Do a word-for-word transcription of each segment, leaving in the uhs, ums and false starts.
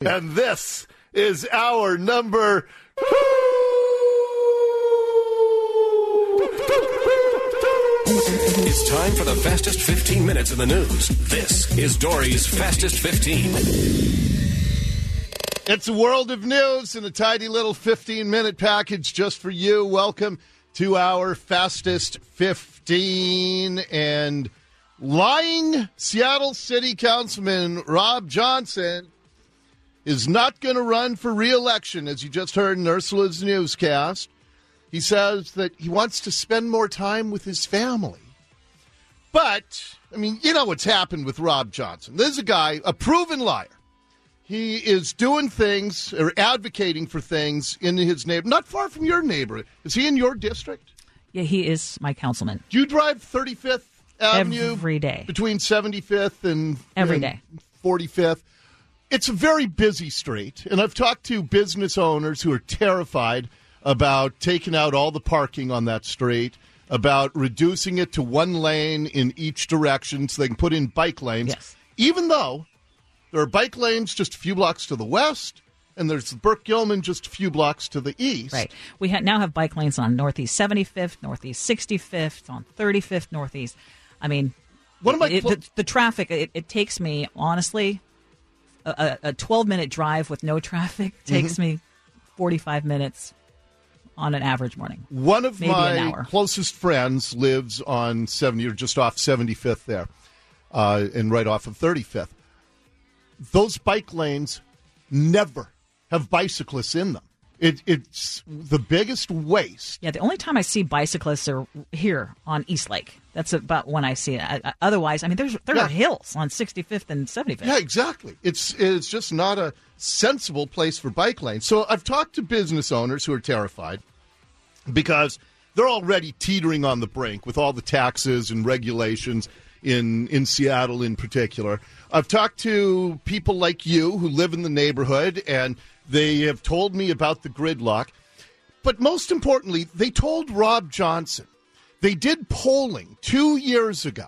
And this is our number two. It's time for the fastest fifteen minutes in the news. This is Dory's Fastest fifteen. It's a world of news in a tiny little fifteen-minute package just for you. Welcome to our Fastest fifteen. And lying Seattle City Councilman Rob Johnson is not going to run for re-election, as you just heard in Ursula's newscast. He says that he wants to spend more time with his family. But, I mean, you know what's happened with Rob Johnson. There's a guy, a proven liar. He is doing things or advocating for things in his neighborhood, not far from your neighborhood. Is he in your district? Yeah, he is my councilman. Do you drive thirty-fifth Avenue? Every day. Between seventy-fifth and, Every and day. forty-fifth. It's a very busy street, and I've talked to business owners who are terrified about taking out all the parking on that street, about reducing it to one lane in each direction so they can put in bike lanes, yes. Even though there are bike lanes just a few blocks to the west, and there's Burke Gilman just a few blocks to the east. Right. We ha- now have bike lanes on Northeast seventy-fifth, Northeast sixty-fifth, on thirty-fifth Northeast. I mean, One of my it, cl- the, the traffic, it, it takes me, honestly, a twelve-minute drive with no traffic takes mm-hmm. me forty-five minutes on an average morning. One of Maybe my closest friends lives on seventy, or just off seventy-fifth there, uh, and right off of thirty-fifth. Those bike lanes never have bicyclists in them. It, it's the biggest waste. Yeah, the only time I see bicyclists are here on East Lake. That's about when I see it. I, I, otherwise, I mean, there's there yeah. are hills on sixty-fifth and seventy-fifth. Yeah, exactly. It's it's just not a sensible place for bike lanes. So I've talked to business owners who are terrified because they're already teetering on the brink with all the taxes and regulations in, in Seattle in particular. I've talked to people like you who live in the neighborhood, and they have told me about the gridlock. But most importantly, they told Rob Johnson. They did polling two years ago,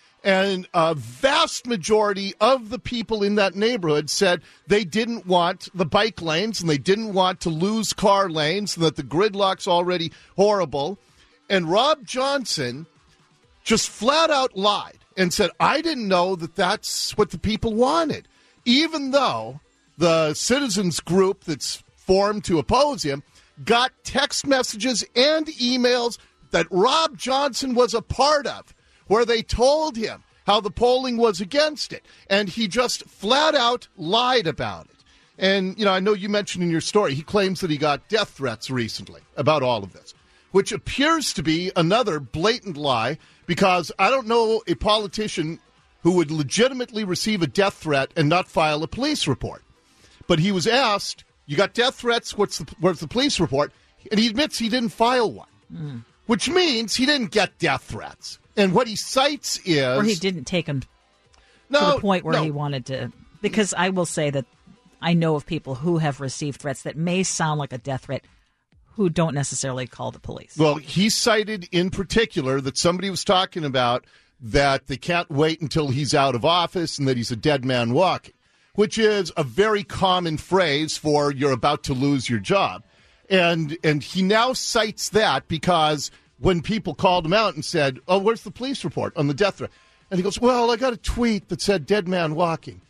and a vast majority of the people in that neighborhood said they didn't want the bike lanes and they didn't want to lose car lanes and that the gridlock's already horrible. And Rob Johnson just flat out lied and said, I didn't know that that's what the people wanted, even though the citizens group that's formed to oppose him got text messages and emails that Rob Johnson was a part of, where they told him how the polling was against it. And he just flat out lied about it. And, you know, I know you mentioned in your story, he claims that he got death threats recently about all of this, which appears to be another blatant lie, because I don't know a politician who would legitimately receive a death threat and not file a police report. But he was asked, you got death threats, what's the, what's the police report? And he admits he didn't file one. Mm. Which means he didn't get death threats. And what he cites is... Or he didn't take them no, to the point where no. he wanted to... Because I will say that I know of people who have received threats that may sound like a death threat who don't necessarily call the police. Well, he cited in particular that somebody was talking about that they can't wait until he's out of office and that he's a dead man walking, which is a very common phrase for you're about to lose your job. And and he now cites that because when people called him out and said, oh, where's the police report on the death threat? And he goes, well, I got a tweet that said dead man walking.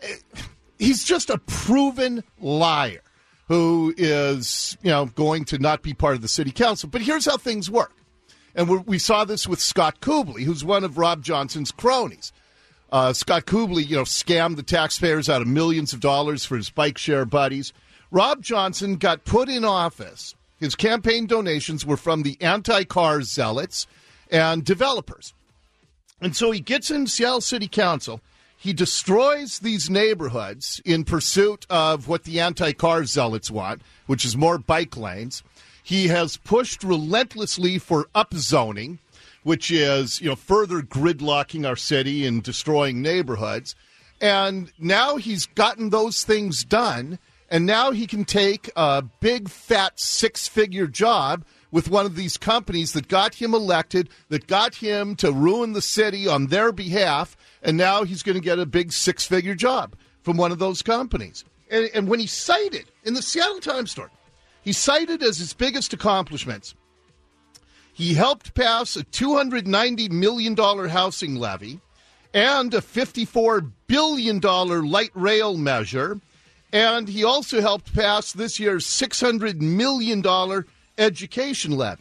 He's just a proven liar who is, you know, going to not be part of the city council. But here's how things work. And we we saw this with Scott Kubley, who's one of Rob Johnson's cronies. Uh, Scott Kubley, you know, scammed the taxpayers out of millions of dollars for his bike share buddies. Rob Johnson got put in office. His campaign donations were from the anti-car zealots and developers. And so he gets in Seattle City Council. He destroys these neighborhoods in pursuit of what the anti-car zealots want, which is more bike lanes. He has pushed relentlessly for upzoning, which is, you know, further gridlocking our city and destroying neighborhoods. And now he's gotten those things done. And now he can take a big, fat, six-figure job with one of these companies that got him elected, that got him to ruin the city on their behalf, and now he's going to get a big six-figure job from one of those companies. And, and when he cited, in the Seattle Times story, he cited as his biggest accomplishments, he helped pass a two hundred ninety million dollars housing levy and a fifty-four billion dollars light rail measure. And he also helped pass this year's six hundred million dollars education levy.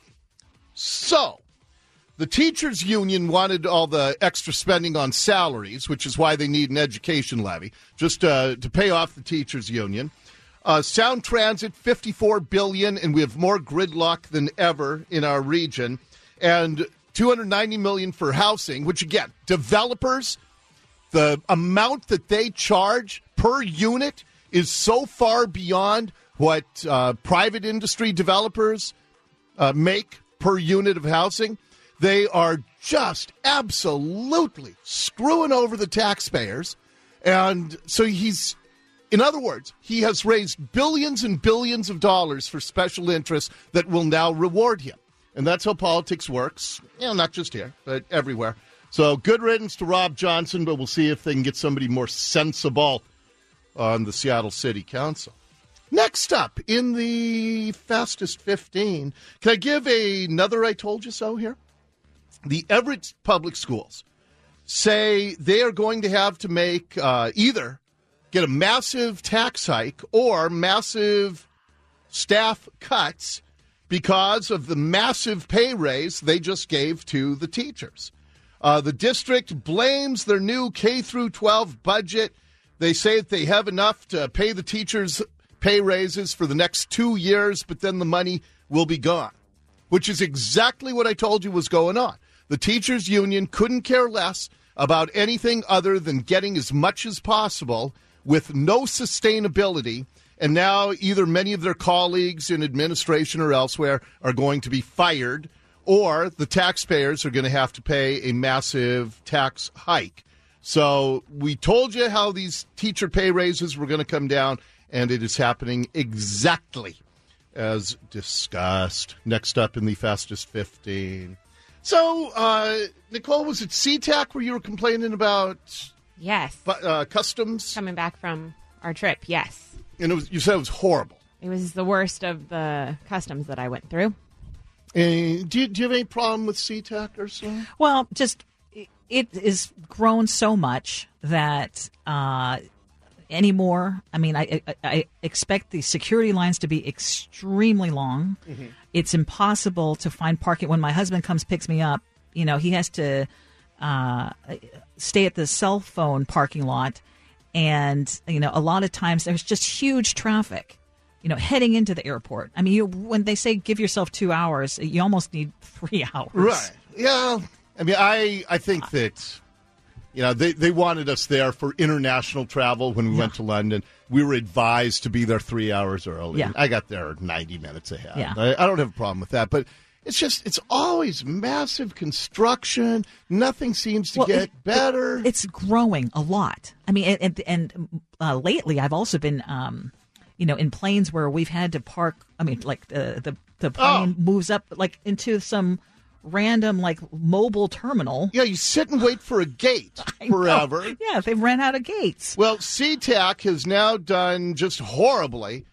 So, the teachers' union wanted all the extra spending on salaries, which is why they need an education levy, just uh, to pay off the teachers' union. Uh, Sound Transit, fifty-four billion dollars, and we have more gridlock than ever in our region. And two hundred ninety million dollars for housing, which, again, developers, the amount that they charge per unit is so far beyond what uh, private industry developers uh, make per unit of housing. They are just absolutely screwing over the taxpayers. And so he's, in other words, he has raised billions and billions of dollars for special interests that will now reward him. And that's how politics works, you know, not just here, but everywhere. So good riddance to Rob Johnson, but we'll see if they can get somebody more sensible on the Seattle City Council. Next up in the Fastest fifteen, can I give a, another I told you so here? The Everett Public Schools say they are going to have to make uh, either get a massive tax hike or massive staff cuts because of the massive pay raise they just gave to the teachers. Uh, the district blames their new K through twelve budget. They say that they have enough to pay the teachers pay raises for the next two years, but then the money will be gone, which is exactly what I told you was going on. The teachers' union couldn't care less about anything other than getting as much as possible with no sustainability, and now either many of their colleagues in administration or elsewhere are going to be fired, or the taxpayers are going to have to pay a massive tax hike. So we told you how these teacher pay raises were going to come down, and it is happening exactly as discussed. Next up in the Fastest fifteen. So, uh, Nicole, was it SeaTac where you were complaining about Yes. uh, customs? Coming back from our trip, yes. And it was, you said it was horrible. It was the worst of the customs that I went through. And do, you, do you have any problem with SeaTac or so? Well, just it is grown so much that uh, anymore. I mean, I, I, I expect the security lines to be extremely long. Mm-hmm. It's impossible to find parking. When my husband comes, picks me up, you know, he has to uh, stay at the cell phone parking lot. And, you know, a lot of times there's just huge traffic, you know, heading into the airport. I mean, you, when they say give yourself two hours, you almost need three hours. Right. Yeah. I mean, I, I think that, you know, they, they wanted us there for international travel when we yeah. went to London. We were advised to be there three hours early. Yeah. I got there ninety minutes ahead. Yeah. I, I don't have a problem with that. But it's just, it's always massive construction. Nothing seems to well, get it, better. It, it's growing a lot. I mean, and, and uh, lately I've also been, um, you know, in planes where we've had to park. I mean, like the, the, the plane oh. moves up like into some random like mobile terminal. Yeah, you sit and wait for a gate forever. Yeah, they ran out of gates. Well, SeaTac has now done just horribly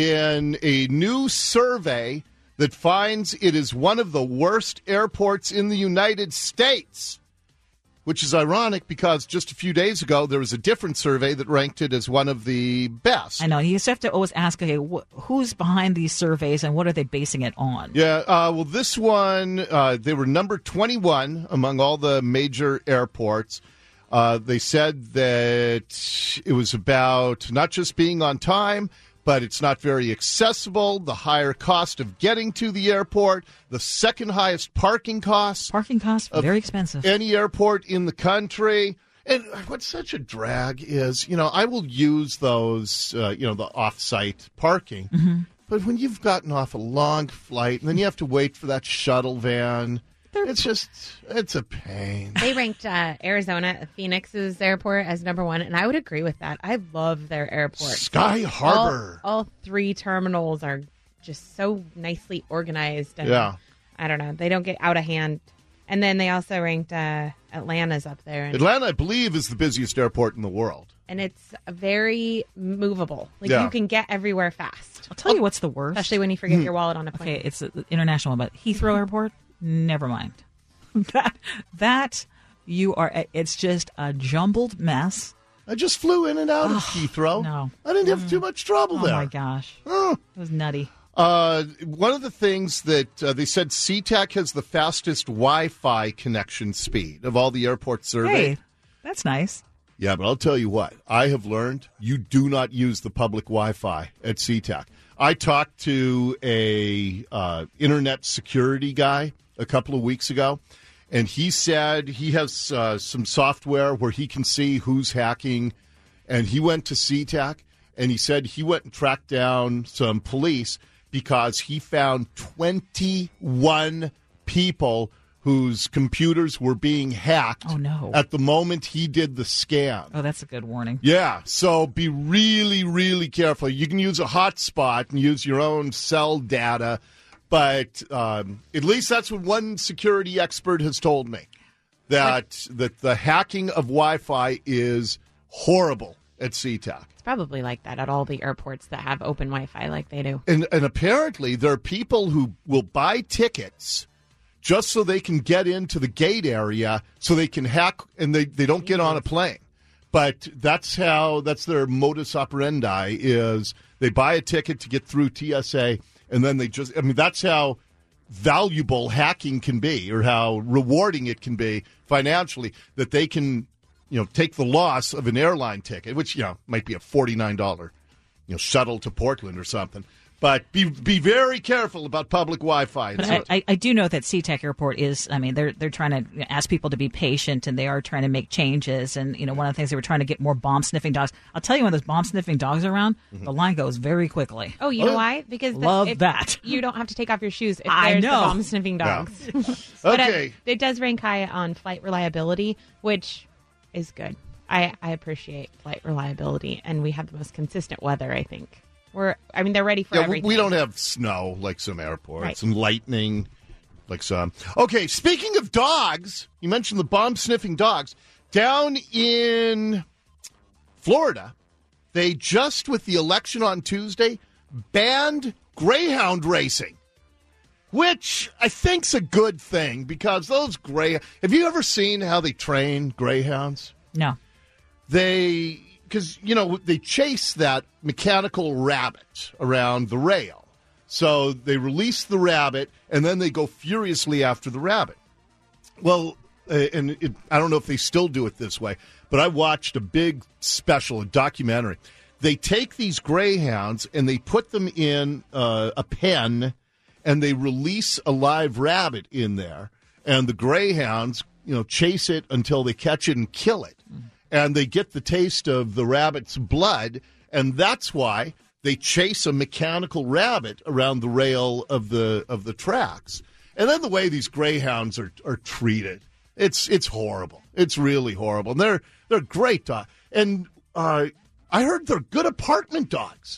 in a new survey that finds it is one of the worst airports in the United States, which is ironic because just a few days ago there was a different survey that ranked it as one of the best. I know. You just have to always ask, okay, wh- who's behind these surveys and what are they basing it on? Yeah, uh, well, this one, uh, they were number twenty-one among all the major airports. Uh, they said that it was about not just being on time, but it's not very accessible, the higher cost of getting to the airport, the second highest parking costs. Parking costs, very expensive. Any airport in the country. And what's such a drag is, you know, I will use those, uh, you know, the off-site parking. Mm-hmm. But when you've gotten off a long flight and then you have to wait for that shuttle van, They're... it's just, it's a pain. They ranked uh, Arizona, Phoenix's airport as number one, and I would agree with that. I love their airport. Sky Harbor. All, all three terminals are just so nicely organized. And, yeah. I don't know. They don't get out of hand. And then they also ranked uh, Atlanta's up there. And Atlanta, I believe, is the busiest airport in the world. and it's very movable. Like Yeah. you can get everywhere fast. I'll tell you what's the worst. Especially when you forget your wallet on a plane. Okay, it's an international one, but Heathrow Airport, never mind. that that you are. It's just a jumbled mess. I just flew in and out of Heathrow. no. I didn't have too much trouble Oh there. my gosh, Oh. it was nutty. Uh, one of the things that uh, they said SeaTac has the fastest Wi-Fi connection speed of all the airports surveyed. Hey, that's nice. Yeah, but I'll tell you what. I have learned you do not use the public Wi-Fi at SeaTac. I talked to a uh, internet security guy a couple of weeks ago, and he said he has uh, some software where he can see who's hacking, and he went to SeaTac, and he said he went and tracked down some police because he found twenty-one people whose computers were being hacked Oh, no. at the moment he did the scan. Oh, that's a good warning. Yeah, so be really, really careful. You can use a hotspot and use your own cell data, but um, at least that's what one security expert has told me, that that the hacking of Wi-Fi is horrible at SeaTac. It's probably like that at all the airports that have open Wi-Fi like they do. And, and apparently there are people who will buy tickets just so they can get into the gate area so they can hack and they, they don't get on a plane. But that's how, that's their modus operandi is they buy a ticket to get through T S A and then they just, I mean, that's how valuable hacking can be or how rewarding it can be financially that they can, you know, take the loss of an airline ticket, which, you know, might be a forty-nine dollars, you know, shuttle to Portland or something. But be be very careful about public Wi-Fi. But I, I, I do know that SeaTac Airport is, I mean, they're they're trying to ask people to be patient, and they are trying to make changes. And, you know, one of the things they were trying to get more bomb-sniffing dogs. I'll tell you, when those bomb-sniffing dogs are around, Mm-hmm. the line goes very quickly. Oh, you know why? Because the- Love if- that. You don't have to take off your shoes if I there's know. the bomb sniffing dogs. But uh, Okay. it does rank high on flight reliability, which is good. I, I appreciate flight reliability, and we have the most consistent weather, I think. We're, I mean, they're ready for Yeah, we- everything. we don't have snow like some airports Right. and lightning like some. Okay, speaking of dogs, you mentioned the bomb-sniffing dogs. Down in Florida, they just, with the election on Tuesday, banned greyhound racing, which I think's a good thing because those grey... Have you ever seen how they train greyhounds? No. They, because, you know, they chase that mechanical rabbit around the rail. So they release the rabbit, and then they go furiously after the rabbit. Well, uh, and it, I don't know if they still do it this way, but I watched a big special, a documentary. They take these greyhounds, and they put them in uh, a pen, and they release a live rabbit in there, and the greyhounds, you know, chase it until they catch it and kill it. And they get the taste of the rabbit's blood, and that's why they chase a mechanical rabbit around the rail of the of the tracks. And then the way these greyhounds are are treated, it's it's horrible. It's really horrible. And they're they're great dogs. And uh, I heard they're good apartment dogs.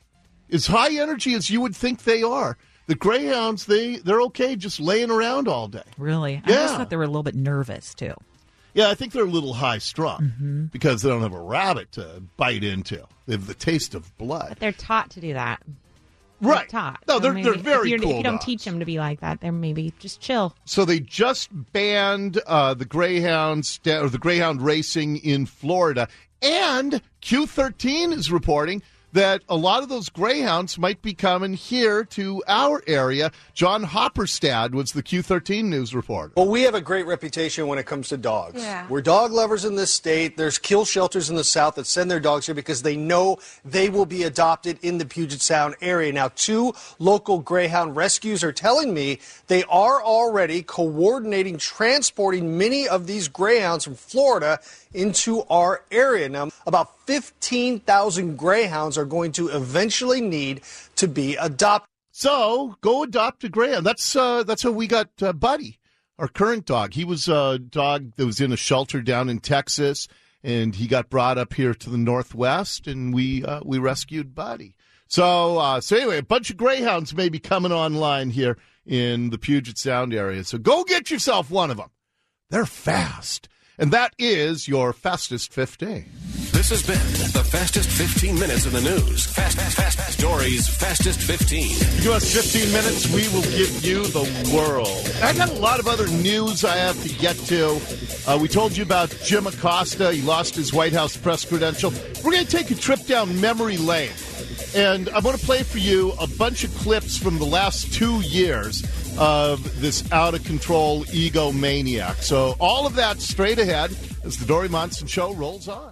As high energy as you would think they are. The greyhounds, they they're okay just laying around all day. Really? I Yeah. just thought they were a little bit nervous, too. Yeah, I think they're a little high strung Mm-hmm. because they don't have a rabbit to bite into. They have the taste of blood. But they're taught to do that. They're Right. taught. No, So they're, maybe they're if very you're- cool If you don't dogs. teach them to be like that, they're maybe just chill. So they just banned uh, the greyhounds or the greyhound racing in Florida, and Q thirteen is reporting that a lot of those greyhounds might be coming here to our area. John Hopperstad was the Q thirteen news reporter. Well, we have a great reputation when it comes to dogs. Yeah. We're dog lovers in this state. There's kill shelters in the South that send their dogs here because they know they will be adopted in the Puget Sound area. Now, two local greyhound rescues are telling me they are already coordinating transporting many of these greyhounds from Florida into our area. Now, about fifteen thousand greyhounds are going to eventually need to be adopted. So go adopt a greyhound. That's uh, that's how we got uh, Buddy, our current dog. He was a dog that was in a shelter down in Texas, and he got brought up here to the Northwest, and we uh, we rescued Buddy. So uh, so anyway, a bunch of greyhounds may be coming online here in the Puget Sound area. So go get yourself one of them. They're fast, and that is your fastest fifteen. This has been the fastest fifteen minutes in the news. Fast, fast, fast, fast. Dory's fastest fifteen. Give us fifteen minutes, we will give you the world. I got a lot of other news I have to get to. Uh, we told you about Jim Acosta. He lost his White House press credential. We're going to take a trip down memory lane. And I'm going to play for you a bunch of clips from the last two years of this out-of-control egomaniac. So all of that straight ahead as the Dory Monson Show rolls on.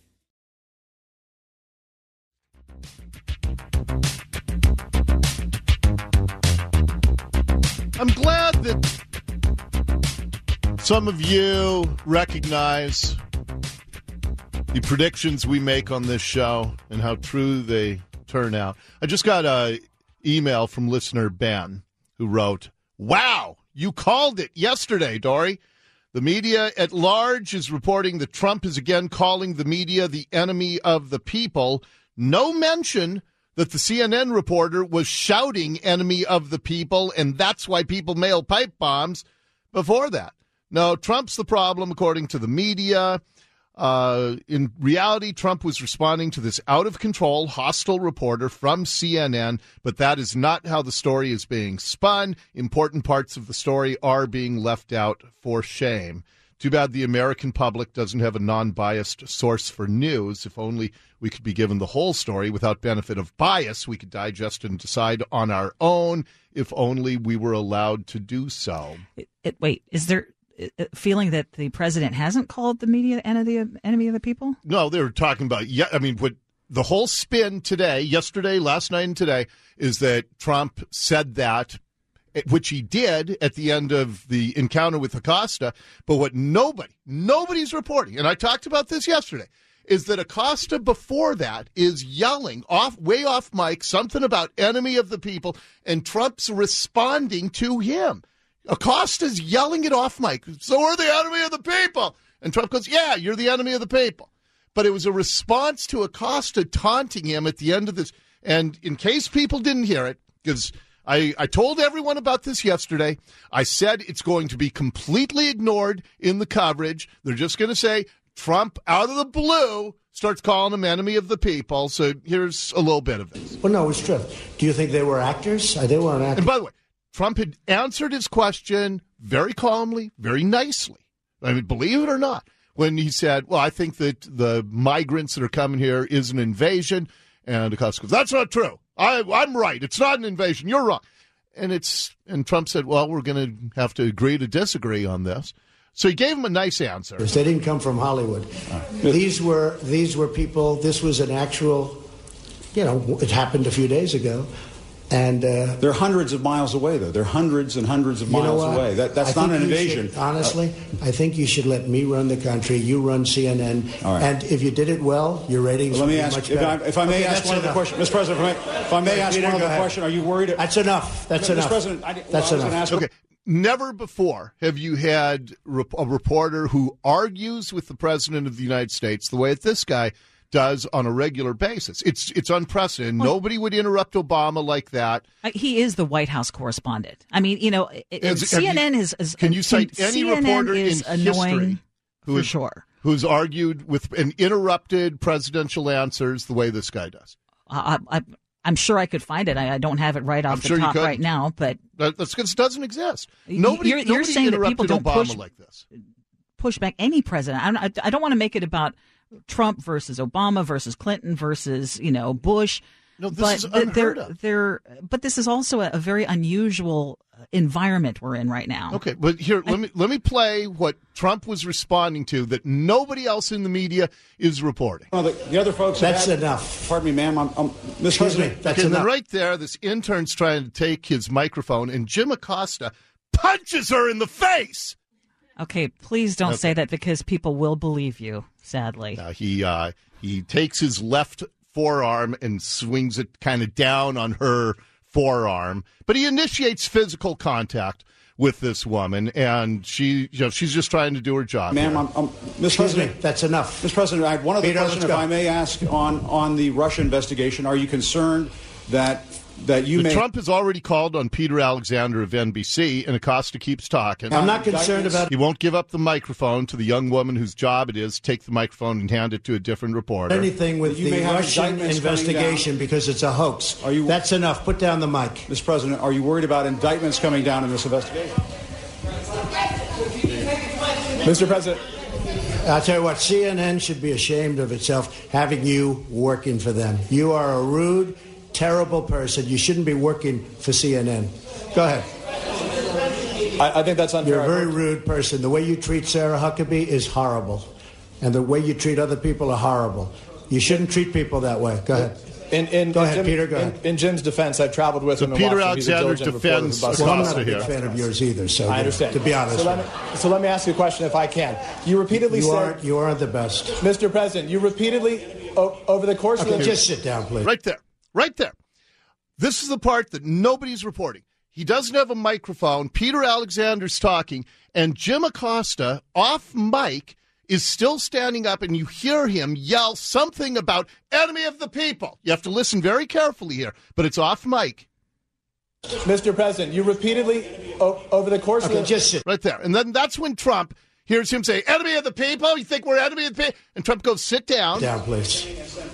I'm glad that some of you recognize the predictions we make on this show and how true they turn out. I just got an email from listener Ben who wrote, "Wow, you called it yesterday, Dory. The media at large is reporting that Trump is again calling the media the enemy of the people. No mention that the C N N reporter was shouting enemy of the people, and that's why people mail pipe bombs before that. No, Trump's the problem, according to the media. Uh, in reality, Trump was responding to this out-of-control, hostile reporter from C N N, but that is not how the story is being spun. Important parts of the story are being left out for shame. Too bad the American public doesn't have a non-biased source for news. If only we could be given the whole story without benefit of bias, we could digest and decide on our own. If only we were allowed to do so." It, it, wait, is there a feeling that the president hasn't called the media enemy, enemy of the people? No, they were talking about, yeah, I mean, what the whole spin today, yesterday, last night, and today, is that Trump said that, which he did at the end of the encounter with Acosta. But what nobody, nobody's reporting, and I talked about this yesterday, is that Acosta before that is yelling off, way off mic, something about enemy of the people, and Trump's responding to him. Acosta's yelling it off mic. "So we're the enemy of the people." And Trump goes, "Yeah, you're the enemy of the people." But it was a response to Acosta taunting him at the end of this. And in case people didn't hear it, because I, I told everyone about this yesterday, I said it's going to be completely ignored in the coverage. They're just going to say Trump, out of the blue, starts calling him enemy of the people. So here's a little bit of this. Well, no, it's true. Do you think they were actors? Uh, they weren't actors. And by the way, Trump had answered his question very calmly, very nicely. I mean, believe it or not, when he said, well, I think that the migrants that are coming here is an invasion. And Acosta goes, "That's not true. I, I'm right. It's not an invasion. You're wrong." And it's and Trump said, "Well, we're going to have to agree to disagree on this." So he gave him a nice answer. They didn't come from Hollywood. These were these were people. This was an actual, you know, it happened a few days ago. And uh, they're hundreds of miles away, though. They're hundreds and hundreds of you know miles what? away. That, that's I not an think you invasion. Should, honestly, uh, I think you should let me run the country. You run C N N. All right. And if you did it well, your ratings well, let me would be ask, much if better. I, if I may okay, ask one enough. other question. Mister President, if I may, if I may ask Peter, one other ahead. question, are you worried? That's enough. That's Mister enough. President, I, well, that's I was enough. Ask okay. Never before have you had a reporter who argues with the President of the United States the way that this guy does on a regular basis. It's it's unprecedented. Well, nobody would interrupt Obama like that. He is the White House correspondent. I mean, you know, As, C N N you, is, is. Can you cite can, any C N N reporter is in annoying history who for has, sure. who's argued with and interrupted presidential answers the way this guy does? I, I, I'm sure I could find it. I, I don't have it right off I'm the sure top you could. right now, but that, that's because it doesn't exist. Nobody, you're, you're nobody saying that interrupted people don't Obama push, like this. push back any president. I don't, I don't want to make it about Trump versus Obama versus Clinton versus, you know, Bush. No, this but is unheard they're, of. they're, but this is also a, a very unusual environment we're in right now. Okay, but here, let me let me play what Trump was responding to that nobody else in the media is reporting. Well, the, the other folks. That's had, enough. Pardon me, ma'am. I'm, I'm Mister President. That's okay, and enough. then right there, this intern's trying to take his microphone, and Jim Acosta punches her in the face. Okay, please don't okay. say that because people will believe you, sadly. Uh, he uh, he takes his left forearm and swings it kind of down on her forearm, but he initiates physical contact with this woman, and she, you know, she's just trying to do her job. Ma'am, I'm, I'm, Mister President, me, that's enough. Mister President, I have one other Peter, question, if I may ask, on, on the Russia investigation. Are you concerned that that you But may. Trump has already called on Peter Alexander of N B C, and Acosta keeps talking. I'm not concerned about. He won't give up the microphone to the young woman whose job it is to take the microphone and hand it to a different reporter. Anything with You the may have Russian indictments coming investigation down. because it's a hoax. Are you- That's enough. Put down the mic. Mister President, are you worried about indictments coming down in this investigation? Mister President. I'll tell you what, C N N should be ashamed of itself having you working for them. You are a rude, terrible person. You shouldn't be working for C N N. Go ahead. I, I think that's unfair. You're a very rude person. The way you treat Sarah Huckabee is horrible. And the way you treat other people are horrible. You shouldn't treat people that way. Go ahead. In, in, Go in ahead, Jim, Peter, go in, ahead. in Jim's defense, I've traveled with So him in Peter Washington. He's a Alexander diligent reporter defends who busts Well, I'm Acosta not a big here. fan of yours either, so I understand. to be honest. So let, me, so let me ask you a question if I can. You repeatedly you, said, aren't, you aren't the best. Mister President, you repeatedly, o- over the course Okay, of the... just sit down, please. Right there. Right there. This is the part that nobody's reporting. He doesn't have a microphone. Peter Alexander's talking, and Jim Acosta, off mic, is still standing up, and you hear him yell something about enemy of the people. You have to listen very carefully here, but it's off mic. Mister President, you repeatedly, o- over the course Okay, of the... just sit. Right there. And then that's when Trump hears him say, enemy of the people? You think we're enemy of the people? And Trump goes, sit down. Down, please.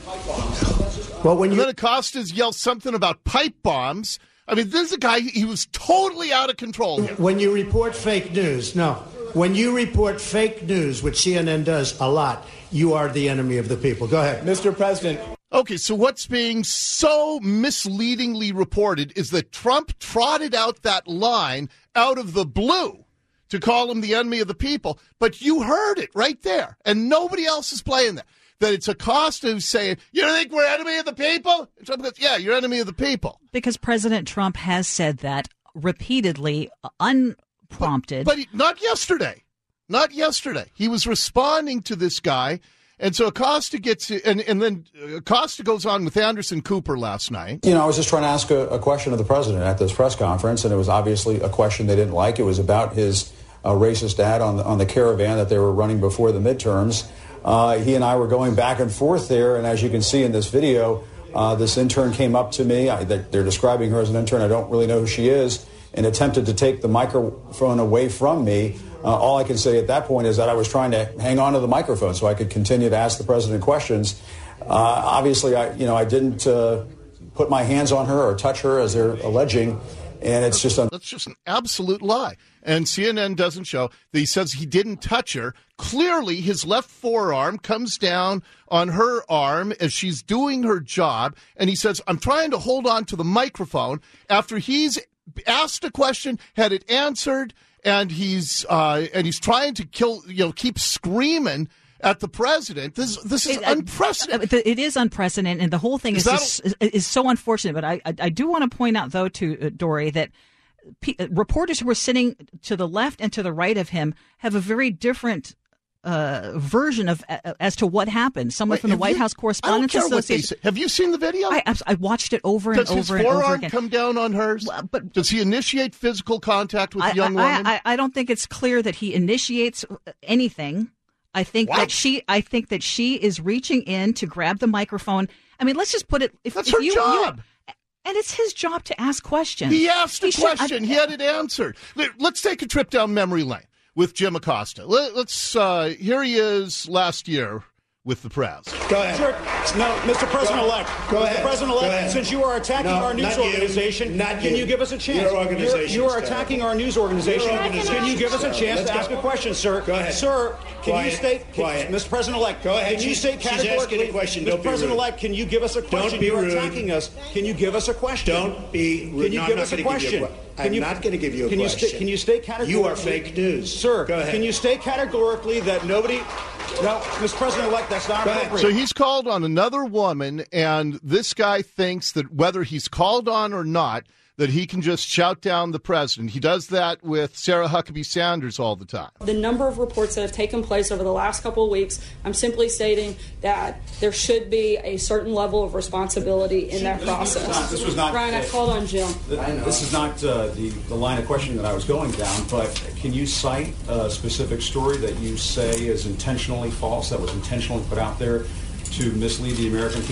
Well, when And you then Acosta's yells something about pipe bombs. I mean, this is a guy, he was totally out of control here. when you report fake news, no, when you report fake news, which C N N does a lot, you are the enemy of the people. Go ahead. Mister President, Okay, so what's being so misleadingly reported is that Trump trotted out that line out of the blue to call him the enemy of the people, but you heard it right there, and nobody else is playing that. That it's Acosta who's saying, you don't think we're enemy of the people? And Trump goes, yeah, you're enemy of the people. Because President Trump has said that repeatedly, unprompted. But he, not yesterday. Not yesterday. He was responding to this guy. And so Acosta gets, and, and then Acosta goes on with Anderson Cooper last night. You know, I was just trying to ask a, a question of the president at this press conference, and it was obviously a question they didn't like. It was about his uh, racist ad on the, on the Caravan that they were running before the midterms. Uh, he and I were going back and forth there, and as you can see in this video, uh, this intern came up to me. I, they're describing her as an intern. I don't really know who she is, and attempted to take the microphone away from me. Uh, all I can say at that point is that I was trying to hang on to the microphone so I could continue to ask the president questions. Uh, obviously, I, you know, I didn't uh, put my hands on her or touch her, as they're alleging, and it's just un- That's just an absolute lie. And C N N doesn't show that he says he didn't touch her. Clearly, his left forearm comes down on her arm as she's doing her job, and he says, I'm trying to hold on to the microphone after he's asked a question, had it answered, and he's uh, and he's trying to kill, you know, keep screaming at the president. This this is It- uh, unprecedented. It is unprecedented, and the whole thing is Is that- just, is, is so unfortunate. But I, I, I do want to point out, though, to uh, Dory, that pe- uh, reporters who are sitting to the left and to the right of him have a very different uh, version of uh, as to what happened. Someone Wait, from the have White you- House I don't Correspondents care what they Association. say. Have you seen the video? I, I watched it over and Does his over and over forearm again. come down on hers? Well, but- Does he initiate physical contact with I, the young I, woman? I, I don't think it's clear that he initiates anything. I think What? that she. I think that she is reaching in to grab the microphone. I mean, let's just put it. If, That's if her you, job. You, and it's his job to ask questions. He asked a should- I- question. he had it answered. Let- Let's take a trip down memory lane with Jim Acosta. Let, let's. Uh, here he is last year with the press. Go ahead. Sure. No, Mister President-elect. Go Mister ahead. President-elect, Go ahead. since you are attacking No, our news not you. organization, Not can you. you give us a chance? Your organization You're, you are is attacking terrible. our news organization. Your organization Can you give us a is chance terrible. to Let's ask go. a question, sir? Go ahead. Sir, can Quiet. you state, can, Quiet. Mister President-elect, Go ahead. can you She's- state she's categorically, asking a question. Mister Don't be rude. President-elect, can you give us a question? Don't be You're rude. attacking us. Can you give us a question? Don't be rude. Can you No, give I'm us not a gonna give you question? a que- Can I'm you- not going to give you a can you question. Sta- can you state categorically? You are fake news. Sir, Go ahead. can you state categorically that nobody... No, Mister President-elect, that's not Go ahead. appropriate. So he's called on another woman, and this guy thinks that whether he's called on or not, that he can just shout down the president. He does that with Sarah Huckabee Sanders all the time. The number of reports that have taken place over the last couple of weeks, I'm simply stating that there should be a certain level of responsibility in that process. This was not- Ryan, I called on Jim. This is not uh, the, the line of questioning that I was going down, but can you cite a specific story that you say is intentionally false, that was intentionally put out there to mislead the American people?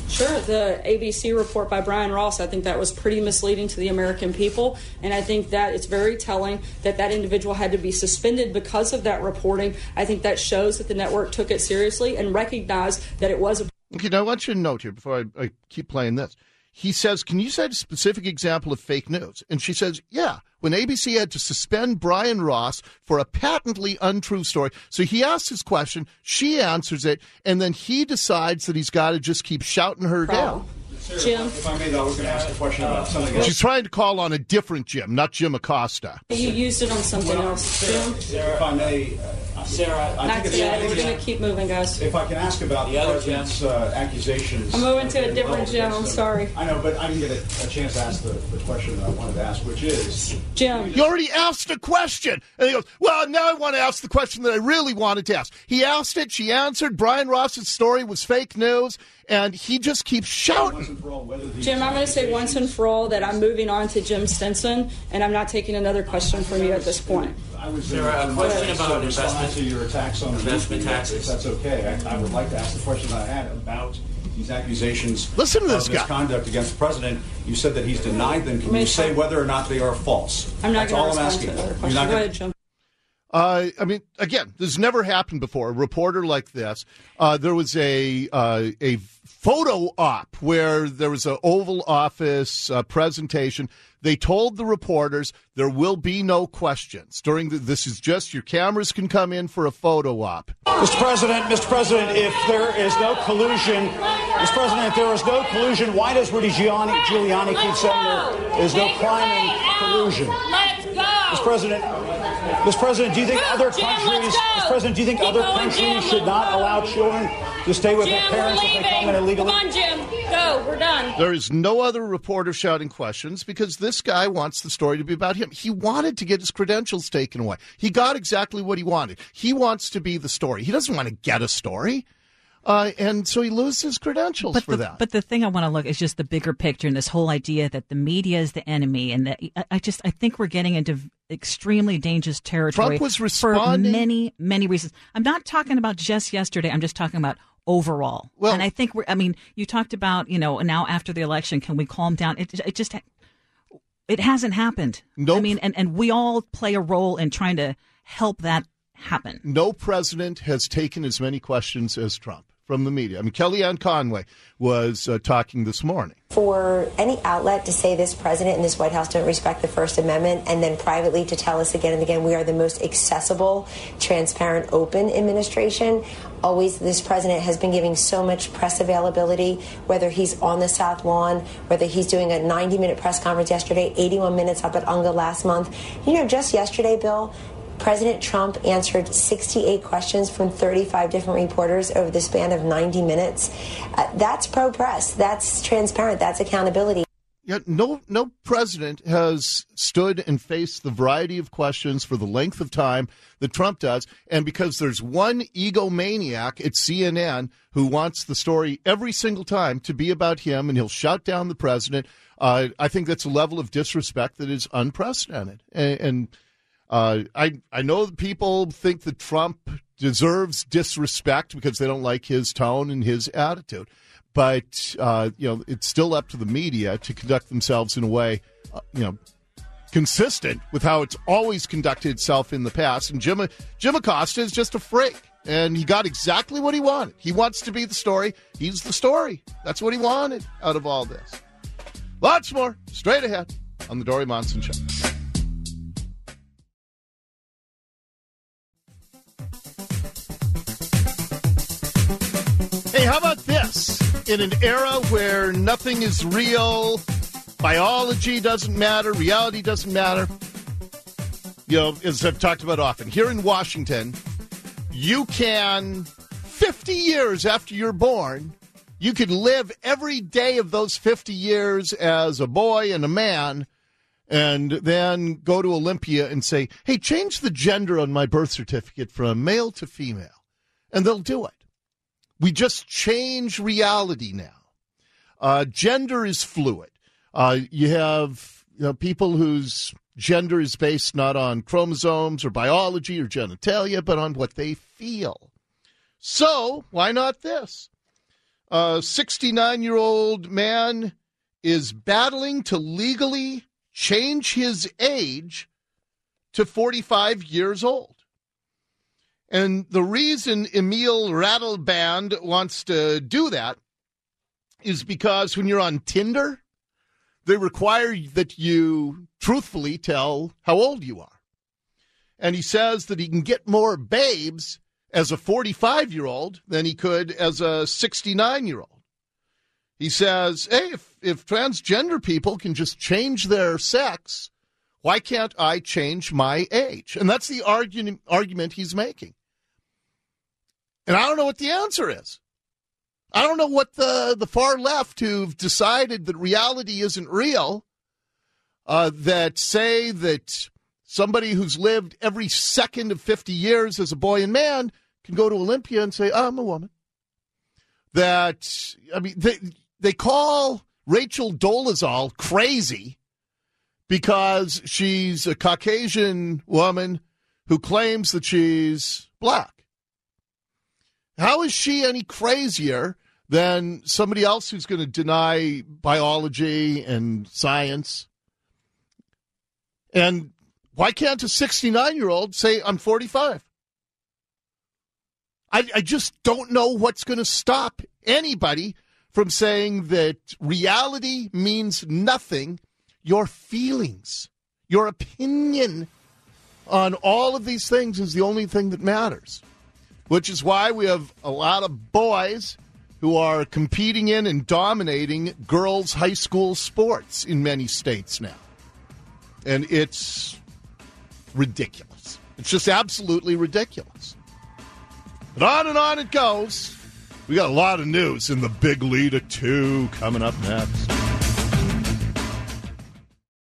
Sure. The A B C report by Brian Ross, I think that was pretty misleading to the American people. And I think that it's very telling that that individual had to be suspended because of that reporting. I think that shows that the network took it seriously and recognized that it was a... Okay, now I want you to note here before I, I keep playing this. He says, can you cite a specific example of fake news? And she says, yeah, when A B C had to suspend Brian Ross for a patently untrue story. So he asks his question, she answers it, and then he decides that he's got to just keep shouting her Problem. down. Jim. If I may, I was going to ask a question about something else. She's trying to call on a different Jim, not Jim Acosta. You used it on something else, Jim. If I may, uh, Sarah, I Not think today. it's We're going to keep moving, guys. If I can ask about the president's uh, accusations. I'm moving to a different Jim. I'm sorry. I know, but I didn't get a, a chance to ask the, the question that I wanted to ask, which is... Jim. You already asked a question. And he goes, well, now I want to ask the question that I really wanted to ask. He asked it. She answered. Brian Ross's story was fake news. And he just keeps shouting. Jim, I'm going to say once and for all that I'm moving on to Jim Stinson, and I'm not taking another question from you at this point. I was there a question about investment to your attacks on investment taxes. If that's okay, I, I would like to ask the question I had about these accusations. Listen to this of guy. misconduct against the president. You said that he's denied them. Can you say whether or not they are false? I'm not going to respond to another question. Go gonna... ahead, Jim. Uh, I mean, again, this has never happened before. A reporter like this. Uh, there was a uh, a photo op where there was an Oval Office uh, presentation. They told the reporters there will be no questions during the, this is just your cameras can come in for a photo op. Mister President, Mister President, if there is no collusion, Mister President, if there is no collusion, why does Rudy Giuliani, Giuliani keep saying there is no crime in collusion? Let's go. Mister President, Mister President, do you think Go, other Jim, countries, let's go. Mister President, do you think Keep other going, countries Jim. should not allow children to stay with Jim, their parents we're if they leaving. come in illegally? Come on, Jim. Go. We're done. There is no other reporter shouting questions because this guy wants the story to be about him. He wanted to get his credentials taken away. He got exactly what he wanted. He wants to be the story. He doesn't want to get a story. Uh, and so he loses his credentials but for the, that. But the thing I want to look is just the bigger picture and this whole idea that the media is the enemy, and that I, I just I think we're getting into extremely dangerous territory. Trump was responding for many many reasons. I'm not talking about just yesterday. I'm just talking about overall. Well, and I think we're. I mean, you talked about you know now after the election, can we calm down? It it just it hasn't happened. Nope. I mean, and and we all play a role in trying to help that happen. No president has taken as many questions as Trump from the media. I mean, Kellyanne Conway was uh, talking this morning. For any outlet to say this president and this White House don't respect the First Amendment and then privately to tell us again and again we are the most accessible, transparent, open administration, always this president has been giving so much press availability, whether he's on the South Lawn, whether he's doing a ninety-minute press conference yesterday, eighty-one minutes up at UNGA last month. You know, just yesterday, Bill, President Trump answered sixty-eight questions from thirty-five different reporters over the span of ninety minutes. Uh, that's pro-press. That's transparent. That's accountability. Yeah, no, no president has stood and faced the variety of questions for the length of time that Trump does. And because there's one egomaniac at C N N who wants the story every single time to be about him, and he'll shout down the president, uh, I think that's a level of disrespect that is unprecedented. And, and Uh, I I know that people think that Trump deserves disrespect because they don't like his tone and his attitude, but uh, you know it's still up to the media to conduct themselves in a way, uh, you know, consistent with how it's always conducted itself in the past. And Jim Jim Acosta is just a freak, and he got exactly what he wanted. He wants to be the story. He's the story. That's what he wanted out of all this. Lots more straight ahead on the Dory Monson Show. Hey, how about this? In an era where nothing is real, biology doesn't matter, reality doesn't matter, you know, as I've talked about often, here in Washington, you can, fifty years after you're born, you can live every day of those fifty years as a boy and a man, and then go to Olympia and say, hey, change the gender on my birth certificate from male to female. And they'll do it. We just change reality now. Uh, gender is fluid. Uh, you have you know, people whose gender is based not on chromosomes or biology or genitalia, but on what they feel. So why not this? A sixty-nine-year-old man is battling to legally change his age to forty-five years old. And the reason Emil Radelband wants to do that is because when you're on Tinder, they require that you truthfully tell how old you are. And he says that he can get more babes as a forty-five-year-old than he could as a sixty-nine-year-old. He says, hey, if, if transgender people can just change their sex, why can't I change my age? And that's the argument, argument he's making. And I don't know what the answer is. I don't know what the, the far left who've decided that reality isn't real, uh, that say that somebody who's lived every second of fifty years as a boy and man can go to Olympia and say, oh, I'm a woman. That, I mean, they, they call Rachel Dolezal crazy because she's a Caucasian woman who claims that she's black. How is she any crazier than somebody else who's going to deny biology and science? And why can't a sixty-nine-year-old say, I'm forty-five? I, I just don't know what's going to stop anybody from saying that reality means nothing. Your feelings, your opinion on all of these things is the only thing that matters, which is why we have a lot of boys who are competing in and dominating girls' high school sports in many states now. And it's ridiculous. It's just absolutely ridiculous. But on and on it goes. We got a lot of news in the Big Lead at two coming up next.